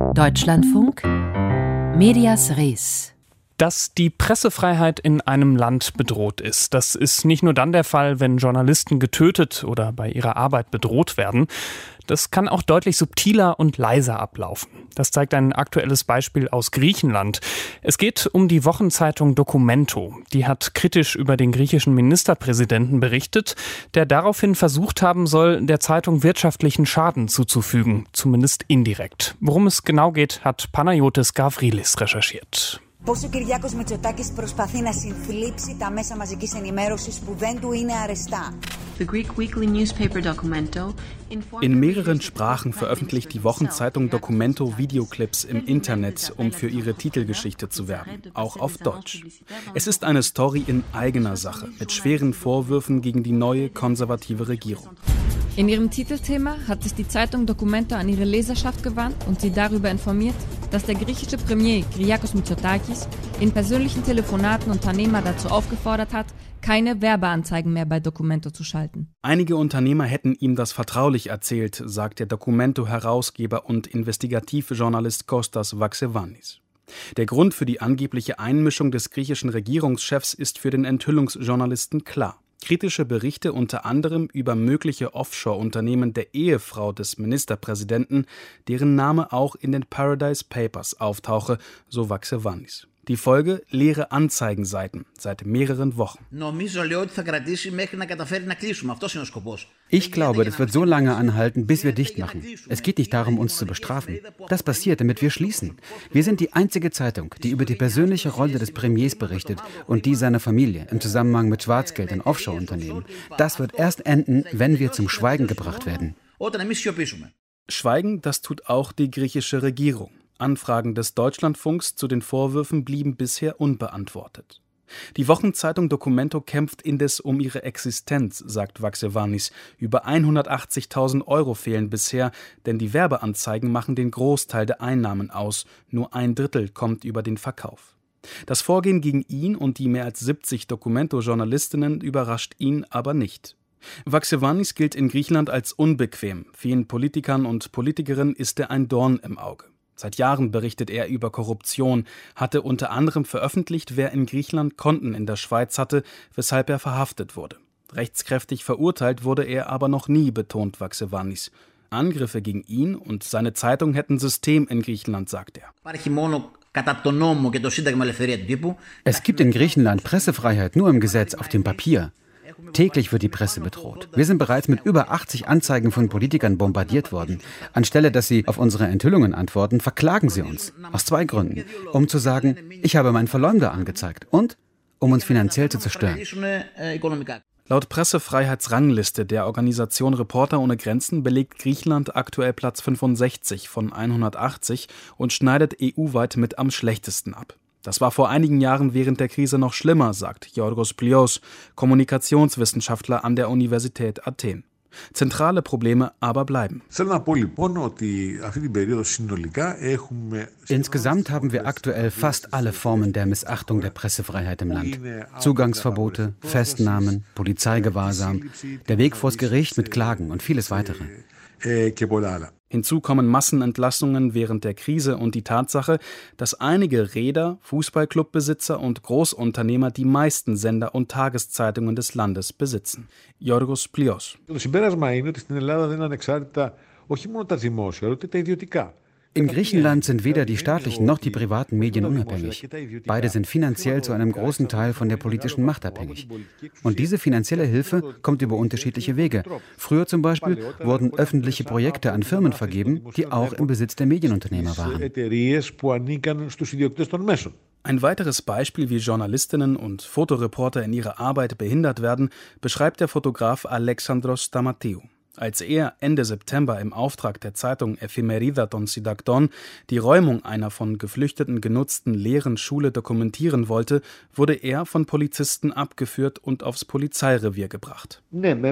Deutschlandfunk Medias Res. Dass die Pressefreiheit in einem Land bedroht ist, das ist nicht nur dann der Fall, wenn Journalisten getötet oder bei ihrer Arbeit bedroht werden. Das kann auch deutlich subtiler und leiser ablaufen. Das zeigt ein aktuelles Beispiel aus Griechenland. Es geht um die Wochenzeitung Documento. Die hat kritisch über den griechischen Ministerpräsidenten berichtet, der daraufhin versucht haben soll, der Zeitung wirtschaftlichen Schaden zuzufügen, zumindest indirekt. Worum es genau geht, hat Panayotis Gavrilis recherchiert. Πώς ο Κυριάκος Μητσοτάκης προσπαθεί να συνθλίψει τα μέσα μαζικής ενημέρωσης που δεν του είναι αρεστά. In mehreren Sprachen veröffentlicht die Wochenzeitung Documento Videoclips im Internet, um für ihre Titelgeschichte zu werben, auch auf Deutsch. Es ist eine Story in eigener Sache, mit schweren Vorwürfen gegen die neue konservative Regierung. In ihrem Titelthema hat sich die Zeitung Documento an ihre Leserschaft gewandt und sie darüber informiert, dass der griechische Premier Kyriakos Mitsotakis in persönlichen Telefonaten Unternehmer dazu aufgefordert hat, keine Werbeanzeigen mehr bei Documento zu schalten. Einige Unternehmer hätten ihm das vertraulich erzählt, sagt der Documento-Herausgeber und Investigativjournalist Kostas Vaxevanis. Der Grund für die angebliche Einmischung des griechischen Regierungschefs ist für den Enthüllungsjournalisten klar. Kritische Berichte unter anderem über mögliche Offshore-Unternehmen der Ehefrau des Ministerpräsidenten, deren Name auch in den Paradise Papers auftauche, so Vaxevanis. Die Folge: leere Anzeigenseiten seit mehreren Wochen. Ich glaube, das wird so lange anhalten, bis wir dicht machen. Es geht nicht darum, uns zu bestrafen. Das passiert, damit wir schließen. Wir sind die einzige Zeitung, die über die persönliche Rolle des Premiers berichtet und die seiner Familie im Zusammenhang mit Schwarzgeld in Offshore-Unternehmen. Das wird erst enden, wenn wir zum Schweigen gebracht werden. Schweigen, das tut auch die griechische Regierung. Anfragen des Deutschlandfunks zu den Vorwürfen blieben bisher unbeantwortet. Die Wochenzeitung Documento kämpft indes um ihre Existenz, sagt Vaxevanis. Über 180.000 € fehlen bisher, denn die Werbeanzeigen machen den Großteil der Einnahmen aus. Nur 1/3 kommt über den Verkauf. Das Vorgehen gegen ihn und die mehr als 70 Documento-Journalistinnen überrascht ihn aber nicht. Vaxevanis gilt in Griechenland als unbequem. Vielen Politikern und Politikerinnen ist er ein Dorn im Auge. Seit Jahren berichtet er über Korruption, hatte unter anderem veröffentlicht, wer in Griechenland Konten in der Schweiz hatte, weshalb er verhaftet wurde. Rechtskräftig verurteilt wurde er aber noch nie, betont Vaxevanis. Angriffe gegen ihn und seine Zeitung hätten System in Griechenland, sagt er. Es gibt in Griechenland Pressefreiheit nur im Gesetz, auf dem Papier. Täglich wird die Presse bedroht. Wir sind bereits mit über 80 Anzeigen von Politikern bombardiert worden. Anstelle, dass sie auf unsere Enthüllungen antworten, verklagen sie uns. Aus 2 Gründen. Um zu sagen, ich habe meinen Verleumder angezeigt und um uns finanziell zu zerstören. Laut Pressefreiheitsrangliste der Organisation Reporter ohne Grenzen belegt Griechenland aktuell Platz 65 von 180 und schneidet EU-weit mit am schlechtesten ab. Das war vor einigen Jahren während der Krise noch schlimmer, sagt Giorgos Plios, Kommunikationswissenschaftler an der Universität Athen. Zentrale Probleme aber bleiben. Insgesamt haben wir aktuell fast alle Formen der Missachtung der Pressefreiheit im Land. Zugangsverbote, Festnahmen, Polizeigewahrsam, der Weg vors Gericht mit Klagen und vieles weitere. Hinzu kommen Massenentlassungen während der Krise und die Tatsache, dass einige Reeder, Fußballclubbesitzer und Großunternehmer die meisten Sender und Tageszeitungen des Landes besitzen. Giorgos Plios. In Griechenland sind weder die staatlichen noch die privaten Medien unabhängig. Beide sind finanziell zu einem großen Teil von der politischen Macht abhängig. Und diese finanzielle Hilfe kommt über unterschiedliche Wege. Früher zum Beispiel wurden öffentliche Projekte an Firmen vergeben, die auch im Besitz der Medienunternehmer waren. Ein weiteres Beispiel, wie Journalistinnen und Fotoreporter in ihrer Arbeit behindert werden, beschreibt der Fotograf Alexandros Stamateou. Als er Ende September im Auftrag der Zeitung Efemerida των Συντακτών die Räumung einer von Geflüchteten genutzten leeren Schule dokumentieren wollte, wurde er von Polizisten abgeführt und aufs Polizeirevier gebracht.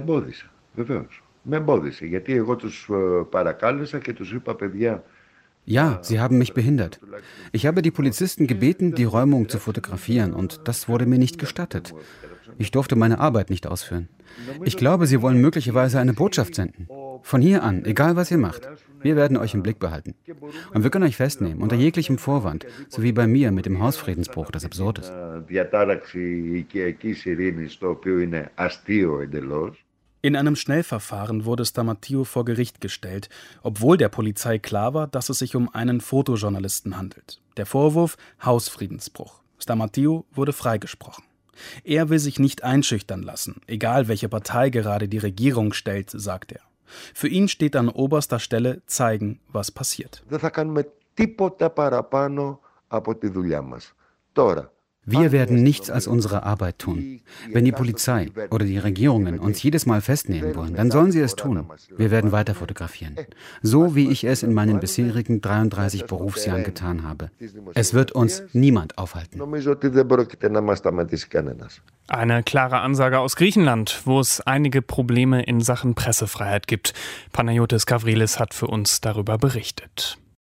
Ja, sie haben mich behindert. Ich habe die Polizisten gebeten, die Räumung zu fotografieren, und das wurde mir nicht gestattet. Ich durfte meine Arbeit nicht ausführen. Ich glaube, sie wollen möglicherweise eine Botschaft senden. Von hier an, egal was ihr macht. Wir werden euch im Blick behalten. Und wir können euch festnehmen, unter jeglichem Vorwand, so wie bei mir mit dem Hausfriedensbruch, das absurd ist. In einem Schnellverfahren wurde Stamatillo vor Gericht gestellt, obwohl der Polizei klar war, dass es sich um einen Fotojournalisten handelt. Der Vorwurf: Hausfriedensbruch. Stamatillo wurde freigesprochen. Er will sich nicht einschüchtern lassen, egal welche Partei gerade die Regierung stellt, sagt er. Für ihn steht an oberster Stelle zeigen, was passiert. Wir werden nichts als unsere Arbeit tun. Wenn die Polizei oder die Regierungen uns jedes Mal festnehmen wollen, dann sollen sie es tun. Wir werden weiter fotografieren. So wie ich es in meinen bisherigen 33 Berufsjahren getan habe. Es wird uns niemand aufhalten. Eine klare Ansage aus Griechenland, wo es einige Probleme in Sachen Pressefreiheit gibt. Panayotis Gavrilis hat für uns darüber berichtet.